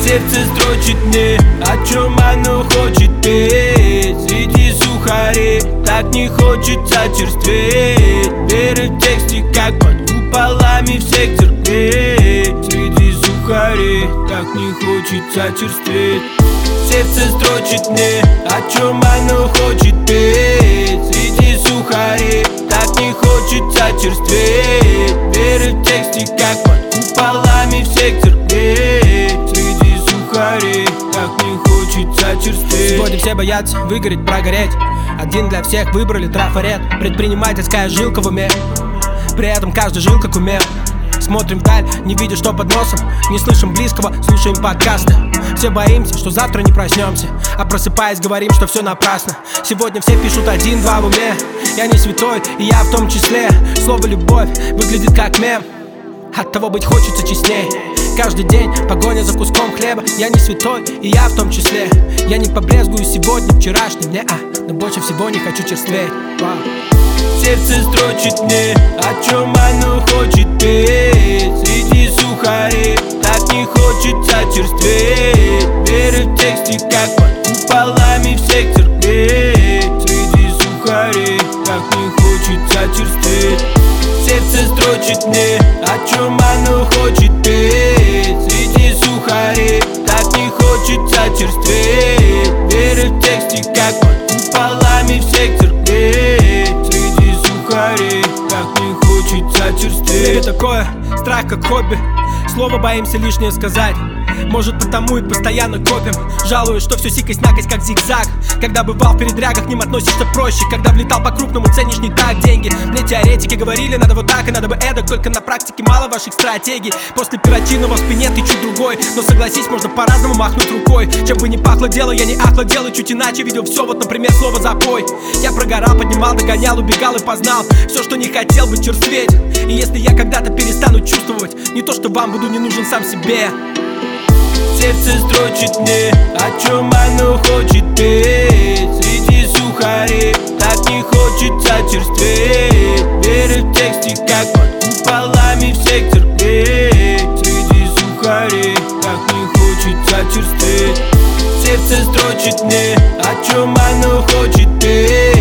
Сердце строчит мне, о чем оно хочет петь. Среди сухарей так не хочется черстветь. Веры в тексте, как под куполами всех церквей. Среди сухарей так не хочется черстветь. Сердце строчит мне, о чем оно хочет петь. Среди сухарей так не хочется черстветь. Веры в тексте, как под куполами всех церквей. Среди сухарей так не хочется черстветь. Сегодня все боятся выгореть, прогореть. Один для всех выбрали трафарет. Предпринимательская жилка в уме. При этом каждый жил как умел. Смотрим вдаль, не видя, что под носом. Не слышим близкого, слушаем подкасты. Все боимся, что завтра не проснемся, а просыпаясь, говорим, что все напрасно. Сегодня все пишут один-два в уме. Я не святой, и я в том числе. Слово «любовь» выглядит как мем. Оттого быть хочется честней. Каждый день погоня за куском хлеба. Я не святой, и я в том числе. Я не побрезгую сегодня, вчерашним, но больше всего не хочу черстветь. Сердце строчит мне, о чем оно хочет петь. Среди сухарей так не хочется черстветь. Веры в тексте, как под куполами всех церквей. Среди сухарей так не хочется черстветь. Сердце строчит мне, о чем оно хочет петь. Среди сухарей так не хочется черстветь. Веры в тексте, как под куполами всех церквей. Среди сухарей так не хочется черстветь. Или такое, страх как хобби. Слово боимся лишнее сказать. Может потому и постоянно копим. Жалуюсь, что все сикость-накость как зигзаг. Когда бывал в передрягах, к ним относишься проще. Когда влетал по-крупному, ценишь не так деньги. Мне теоретики говорили, надо вот так и надо бы эдак. Только на практике мало ваших стратегий. После оперативного в спине ты чуть другой. Но согласись, можно по-разному махнуть рукой. Чем бы ни пахло дело, я не ахло делаю чуть иначе. Видел все, вот, например, слово «запой». Я прогорал, поднимал, догонял, убегал и познал все, что не хотел бы черстветь. И если я когда-то перестану чувствовать, не то, что вам буду не нужен сам себе. Сердце строчит мне, о чем оно хочет петь. Среди сухарей так не хочется черстветь. Веры в тексте, как под куполами всех церквей. Среди сухарей так не хочется черстветь. Сердце строчит мне, о чем оно хочет петь.